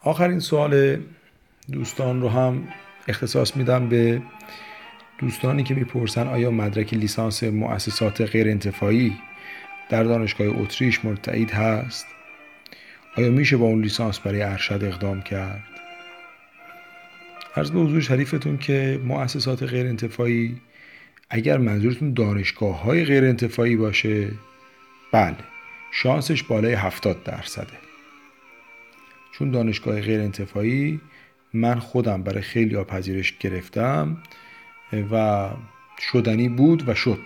آخرین سوال دوستان رو هم اختصاص میدم به دوستانی که میپرسن آیا مدرک لیسانس مؤسسات غیر انتفاعی در دانشگاه اتریش مورد تایید هست؟ آیا میشه با اون لیسانس برای ارشد اقدام کرد؟ عرض به حضور شریفتون که مؤسسات غیر انتفاعی، اگر منظورتون دانشگاه های غیر انتفاعی باشه، بله، شانسش بالای 70%. چون دانشگاه غیر انتفاعی من خودم برای خیلی ها پذیرش گرفتم و شدنی بود و شد.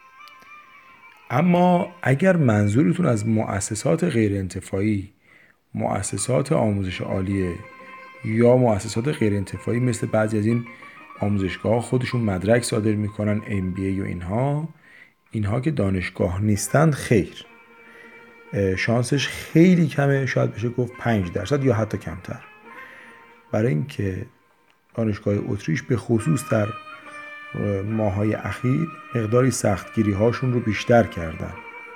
اما اگر منظورتون از مؤسسات غیر انتفاعی مؤسسات آموزش عالیه یا مؤسسات غیر انتفاعی مثل بعضی از این آموزشگاه خودشون مدرک صادر میکنن MBA و اینها که دانشگاه نیستند، خیر، شانسش خیلی کمه، شاید بشه گفت 5% یا حتی کمتر. برای اینکه دانشگاه اتریش به خصوص در ماهای اخیر مقداری سختگیری هاشون رو بیشتر کردن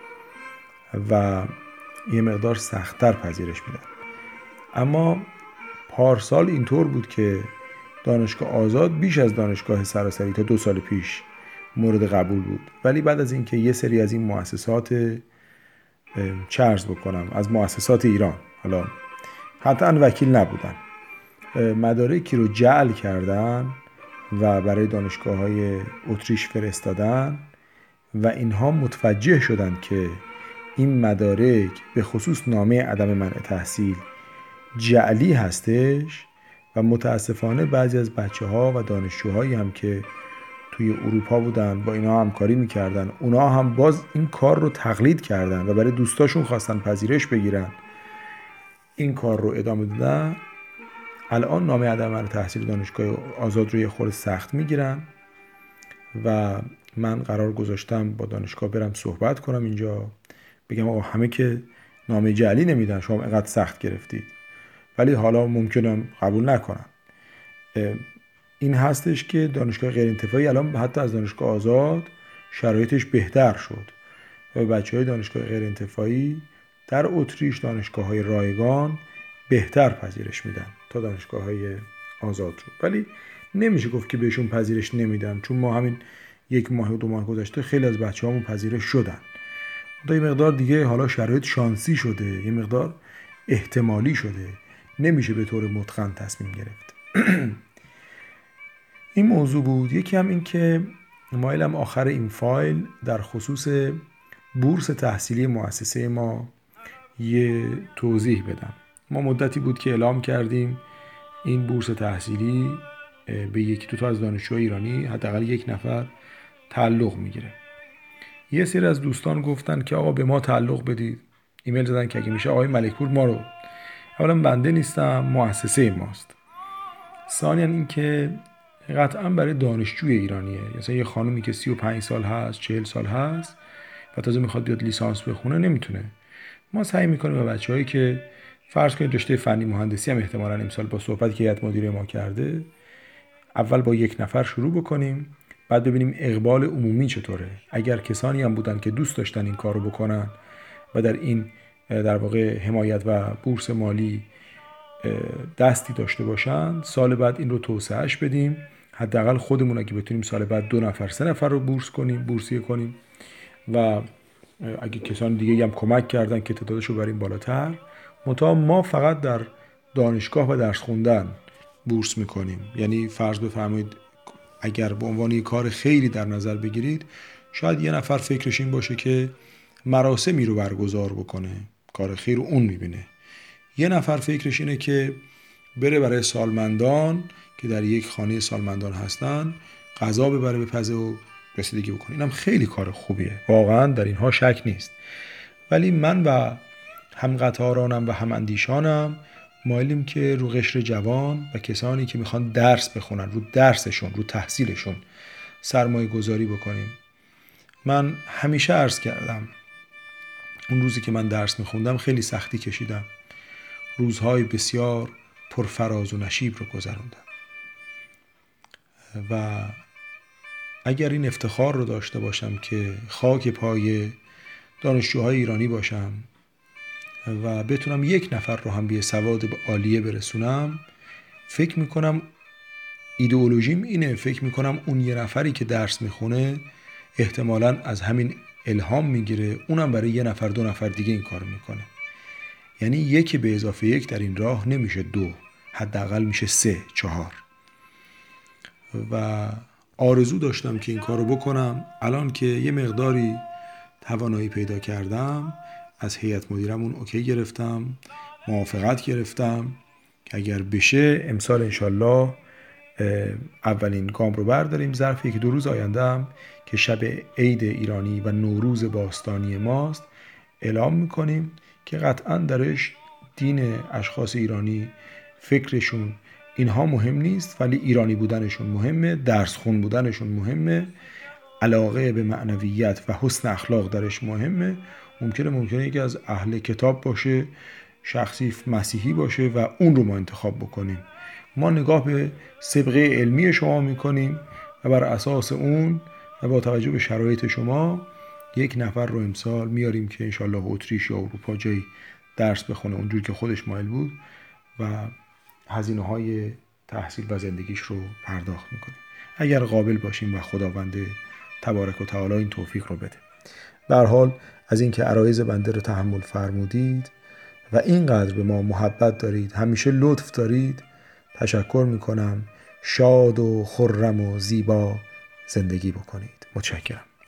و یه مقدار سختتر پذیرش میدن. اما پارسال اینطور بود که دانشگاه آزاد بیش از دانشگاه سراسری تا 2 سال پیش مورد قبول بود، ولی بعد از اینکه یه سری از این مؤسسات، چه عرض بکنم، از مؤسسات ایران، حالا حتما وکیل نبودن، مدارکی رو جعل کردن و برای دانشگاه‌های اتریش فرستادن و اینها متوجه شدن که این مدارک به خصوص نامه عدم منع تحصیل جعلی هستش و متاسفانه بعضی از بچه‌ها و دانشجوهایی هم که توی اروپا بودن با اینا همکاری میکردن، اونا هم باز این کار رو تقلید کردن و برای دوستاشون خواستن پذیرش بگیرن، این کار رو ادامه دادن. الان نامه عدم منع تحصیل دانشگاه آزاد رو یه خورده سخت میگیرن و من قرار گذاشتم با دانشگاه برم صحبت کنم اینجا، بگم آقا همه که نامه جعلی نمیدن، شما اینقدر سخت گرفتید، ولی حالا ممکنه قبول نکنن. این هستش که دانشگاه غیر انتفاعی الان حتی از دانشگاه آزاد شرایطش بهتر شد و بچه‌های دانشگاه غیر انتفاعی در اتریش دانشگاه‌های رایگان بهتر پذیرش میدن تا دانشگاه‌های آزاد رو. ولی نمیشه گفت که بهشون پذیرش نمیدن، چون ما همین 1 ماه و 2 ماه گذشته خیلی از بچه‌هامون پذیرش شدن. یه مقدار دیگه حالا شرایط شانسی شده، یه مقدار احتمالی شده، نمیشه به طور متقن تصمیم گرفت. این موضوع بود. یکی هم این که مایلم آخر این فایل در خصوص بورس تحصیلی مؤسسه ما یه توضیح بدم. ما مدتی بود که اعلام کردیم این بورس تحصیلی به 1-2 تا از دانشجوهای ایرانی حداقل 1 نفر تعلق میگیره. یه سری از دوستان گفتن که آقا به ما تعلق بدید، ایمیل زدن که اگه میشه آقای ملکپور ما رو، اولا بنده نیستم، مؤسسه ماست. ثانیاً این که قطعا برای دانشجوی ایرانیه، مثلا یه خانومی که 35 سال هست، 40 سال هست و تازه میخواد بیاد لیسانس بخونه، نمیتونه. ما سعی میکنیم به بچه‌هایی که فرض کنید رشته فنی مهندسی هم احتمالاً امسال با صحبتی که هیئت مدیره ما کرده، اول با 1 نفر شروع بکنیم، بعد ببینیم اقبال عمومی چطوره. اگر کسانی هم بودن که دوست داشتن این کارو بکنن و در این در واقع حمایت و بورس مالی دستی داشته باشن، سال بعد این رو توسعهش بدیم. حداقل خودمون اگه بتونیم سال بعد 2 نفر 3 نفر رو بورسیه کنیم و اگه کسان دیگه هم کمک کردن که تعدادش رو بریم بالاتر. ما فقط در دانشگاه و درس خوندن بورس میکنیم. یعنی فرض بفرمایید اگر به عنوان یک کار خیری در نظر بگیرید، شاید یه نفر فکرش این باشه که مراسمی رو برگزار بکنه، کار خیر رو اون میبینه. یه نفر فکرش اینه که بره برای سالمندان که در یک خانه سالمندان هستن غذا ببره بپزه و رسیدگی بکنه. اینم خیلی کار خوبیه، واقعا در اینها شک نیست. ولی من و هم قطارانم و هم اندیشانم مایلیم که رو قشر جوان و کسانی که میخوان درس بخونن، رو درسشون، رو تحصیلشون سرمایه گذاری بکنیم. من همیشه عرض کردم اون روزی که من درس میخوندم خیلی سختی کشیدم، روزهای بسیار پرفراز و نشیب رو گذروندم و اگر این افتخار رو داشته باشم که خاک پای دانشجوهای ایرانی باشم و بتونم یک نفر رو هم به سواد عالیه برسونم، فکر میکنم ایدئولوژیم اینه، فکر میکنم اون یه نفری که درس میخونه احتمالاً از همین الهام میگیره، اونم برای یه نفر دو نفر دیگه این کار میکنه. یعنی 1 به اضافه 1 در این راه نمیشه 2، حداقل میشه 3 4. و آرزو داشتم که این کارو بکنم. الان که یه مقداری توانایی پیدا کردم، از هیئت مدیرمون اوکی گرفتم، موافقت گرفتم که اگر بشه امسال انشالله اولین گام رو برداریم. ظرف 1-2 روز آینده هم که شب عید ایرانی و نوروز باستانی ماست اعلام میکنیم که قطعا درش دین اشخاص ایرانی، فکرشون، اینها مهم نیست، ولی ایرانی بودنشون مهمه، درس خون بودنشون مهمه، علاقه به معنویت و حسن اخلاق درش مهمه. ممکنه یکی از اهل کتاب باشه، شخصی مسیحی باشه و اون رو ما انتخاب بکنیم. ما نگاه به سابقه علمی شما میکنیم و بر اساس اون و با توجه به شرایط شما 1 نفر رو امسال میاریم که انشالله اتریش یا اروپا جایی درس بخونه اونجور که خودش مایل بود و هزینه‌های تحصیل و زندگیش رو پرداخت میکنیم، اگر قابل باشیم و خداوند تبارک و تعالی این توفیق رو بده. به هر حال از اینکه عرایض بنده رو تحمل فرمودید و اینقدر به ما محبت دارید، همیشه لطف دارید، تشکر میکنم. شاد و خرم و زیبا زندگی بکنید. متشکرم.